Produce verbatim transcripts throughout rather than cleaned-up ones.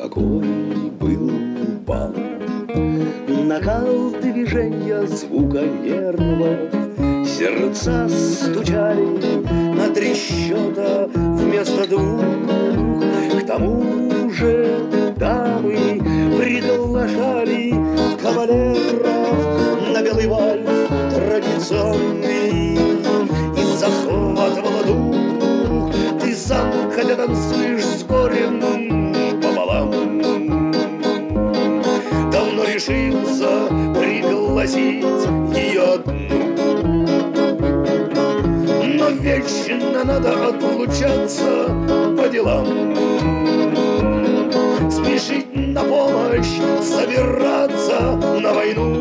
какой был бал. Накал движения, звука нервов, сердца стучали на три счета вместо двух. К тому же дамы приглашали кавалеров на белый вальс традиционный. И захватывала дух ты сам, хотя танцуешь с горем пополам. Давно решился пригласить ее одну, но вечно надо отлучаться по делам. Спешить на помощь, собираться на войну.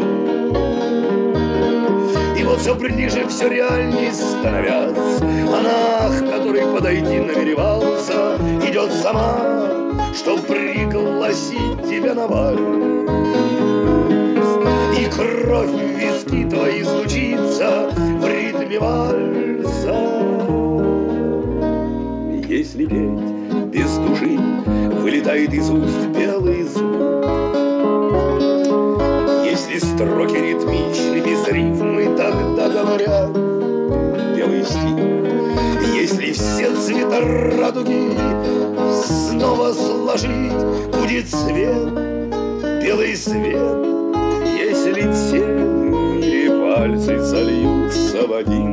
И вот все ближе, все реальней становясь, она, к которой подойти намеревался, идет сама, чтоб пригласить тебя на вальс. И кровь в виски твои стучится в ритме вальса. Если петь без души, вылетает из уст белый звук. Если строки ритмичны, без рифмы, тогда говорят белый стих. Если все цвета радуги снова сложить, будет свет, белый свет. Если все в мире пальцы сольются в один,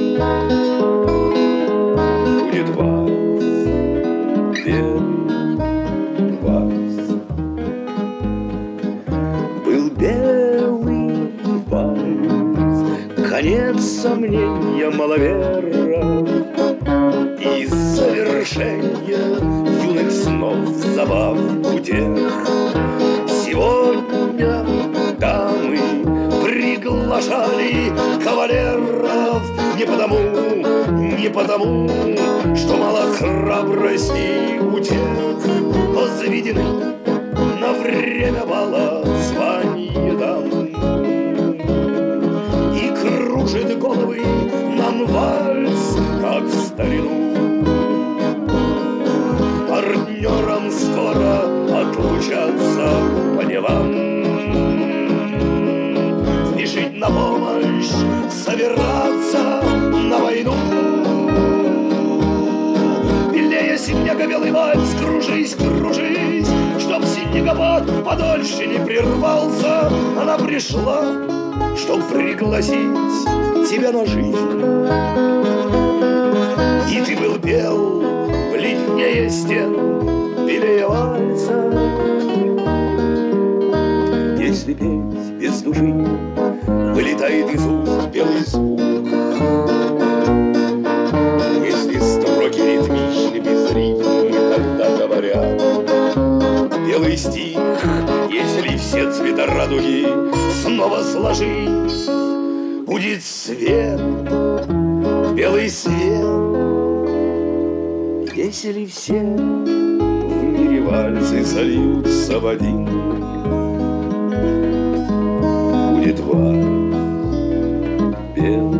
будет вальс, белый вальс. Был белый вальс, конец сомнения маловеров и завершение юных снов, забав утех. Сегодня дамы приглашали кавалеров не потому, не потому, что мало храбрости у тех, но заведены на время бала звания дам. И кружит головы нам вальс, как в старину. Партнерам скоро отлучаться по делам. Спешить на помощь, собираться на войну. Белее снега белый вальс, кружись, кружись, чтоб снегопад подольше не прервался. Она пришла, чтоб пригласить тебя на жизнь. И ты был бел, бледнее стен, белее вальса. Если петь без души, вылетает из уст белый звук. Если строки ритмичны, без рифмы, тогда говорят белый стих. Если все цвета радуги снова сложить, будет свет, белый свет. Если все в мире вальсы сольются в один, будет вальс, белый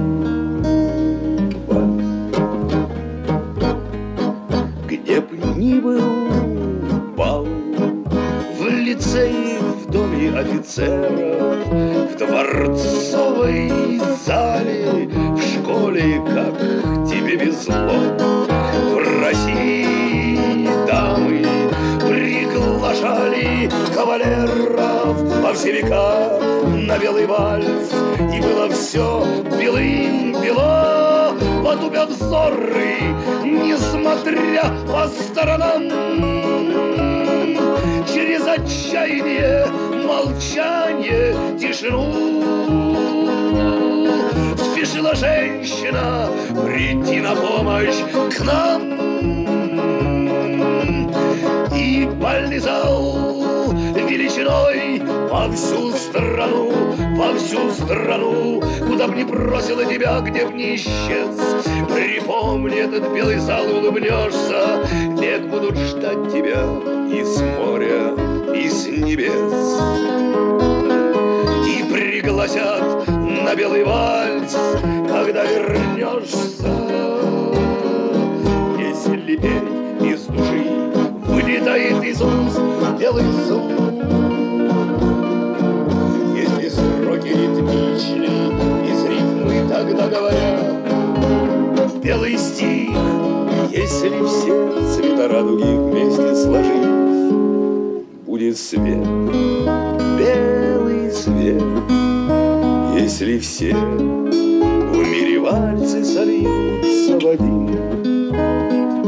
вальс. Где б ни был бал, в лицее, в доме офицеров, в дворцовой зале, в школе, как тебе везло. В России дамы приглашали кавалеров во все века на белый вальс. И было все белым-бело, потупят взоры, несмотря по сторонам. Через отчаяние, молчание, тишину спешила женщина прийти на помощь к нам. И бальный зал величиной во всю страну, во всю страну, куда б ни бросила тебя, где б ни исчез. Припомни этот белый зал и улыбнешься, век будут ждать тебя и с моря, и с небес. И пригласят на белый вальс, когда вернешься. Если петь из души, вылетает из уст белый зуб. Если строки ритмичны, из рифмы тогда говорят белый стих. Если все цвета радуги вместе сложить, будет свет, белый свет. Если все в мире вальсы сольются в один,